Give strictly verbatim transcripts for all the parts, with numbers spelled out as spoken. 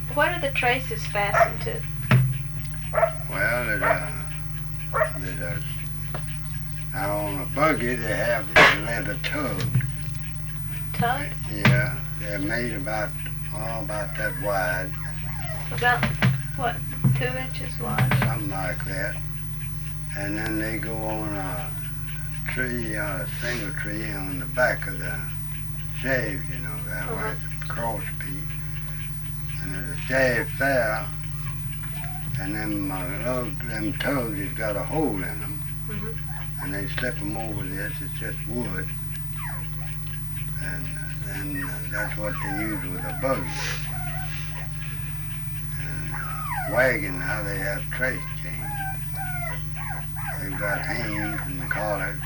what are the traces fastened to? Well, it, uh, it, uh, now on a buggy they have these leather tugs. Tug? Yeah, they're made about, oh, about that wide. About, what, two inches wide? Something like that. And then they go on a tree, a single tree on the back of the shaves, you know, that Uh-huh. way it's a cross piece. And there's a shaft there, and them, uh, little, them tugs has got a hole in them, Mm-hmm. and they slip them over this, it's just wood. And then uh, that's what they use with a buggy. And uh, wagon now they have trace chains. They've got hames and collars.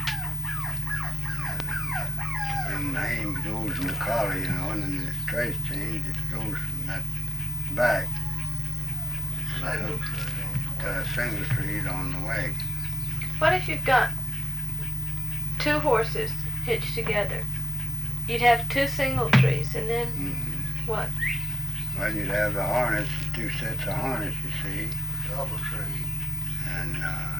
And them hames goes in the collar, you know, and then there's trace chains that goes from that back to the single trees on the wagon. What if you've got two horses hitched together? You'd have two single trees, and then Mm-hmm. what? Well, you'd have the harness, the two sets of harness, you see. Double tree. And uh,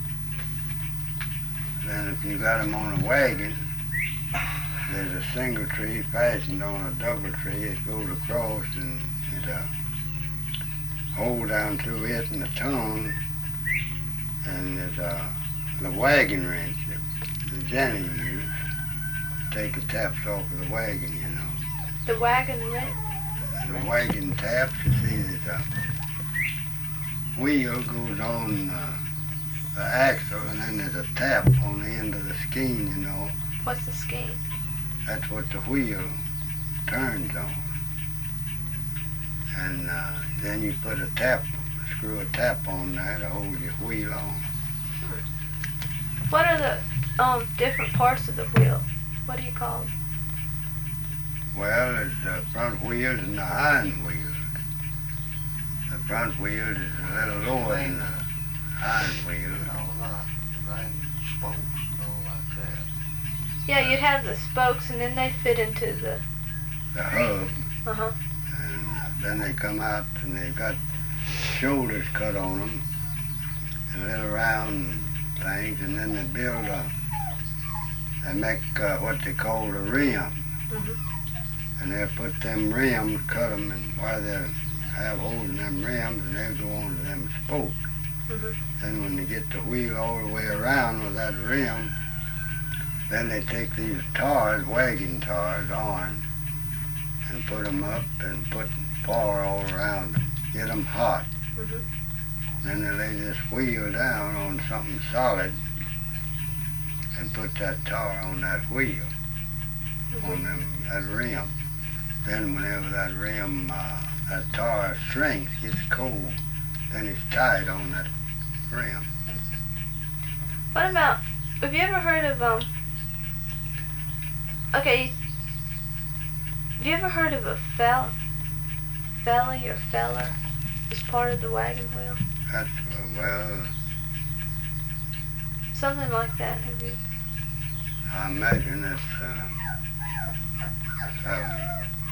then if you got them on a wagon, there's a single tree fastened on a double tree. It goes across and there's a hole down through it and the tongue. And there's a the wagon wrench that the Jenny used to take the taps off of the wagon, you know. The wagon wrench? The wagon taps, you see, there's a wheel goes on uh, the axle, and then there's a tap on the end of the skein, you know. What's the skein? That's what the wheel turns on. And uh, then you put a tap, screw a tap on there to hold your wheel on. What are the um different parts of the wheel? What do you call them? Well, there's the front wheels and the hind wheels. The front wheel is a little lower than the hind wheel. All that. The main spokes and all like that. Yeah, you'd have the spokes, and then they fit into the. The hub. Uh huh. And then they come out and they've got shoulders cut on them and little round things, and then they build a, they make uh, what they call a rim. Mhm. And they'll put them rims, cut them, and while they have holes in them rims, and they'll go on to them spokes. Mhm. Then when they get the wheel all the way around with that rim, then they take these tars, wagon tars, on, and put them up and put flour all around them, get them hot. Mhm. Then they lay this wheel down on something solid and put that tar on that wheel, on them, that rim. Then whenever that rim, uh, that tar shrinks, gets cold, then it's tied on that rim. What about? Have you ever heard of um? Okay. Have you ever heard of a fel, felly or feller as part of the wagon wheel? That's, uh, well, Something like that. Have you? I imagine it's, uh, uh,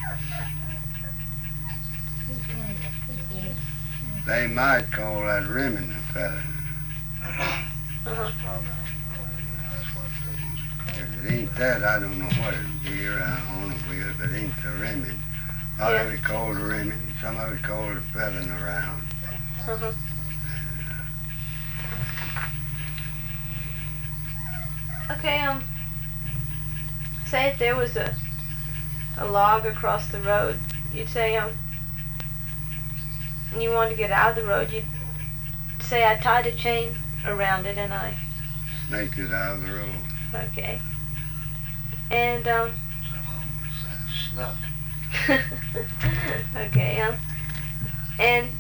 they might call that rimming a feather. Uh-huh. That's probably, well, yeah, that's what they used to call If it. it ain't that, I don't know what it'd be around on the wheel, if it ain't the rimming. A lot of Yeah. it called the rimming, some of it called the feathering around. Uh-huh. Okay, um, say if there was a a log across the road, you'd say, um, and you wanted to get out of the road, you'd say I tied a chain around it and I, Snaked it out of the road. okay. And, um, Some of them said snuck. okay, um, and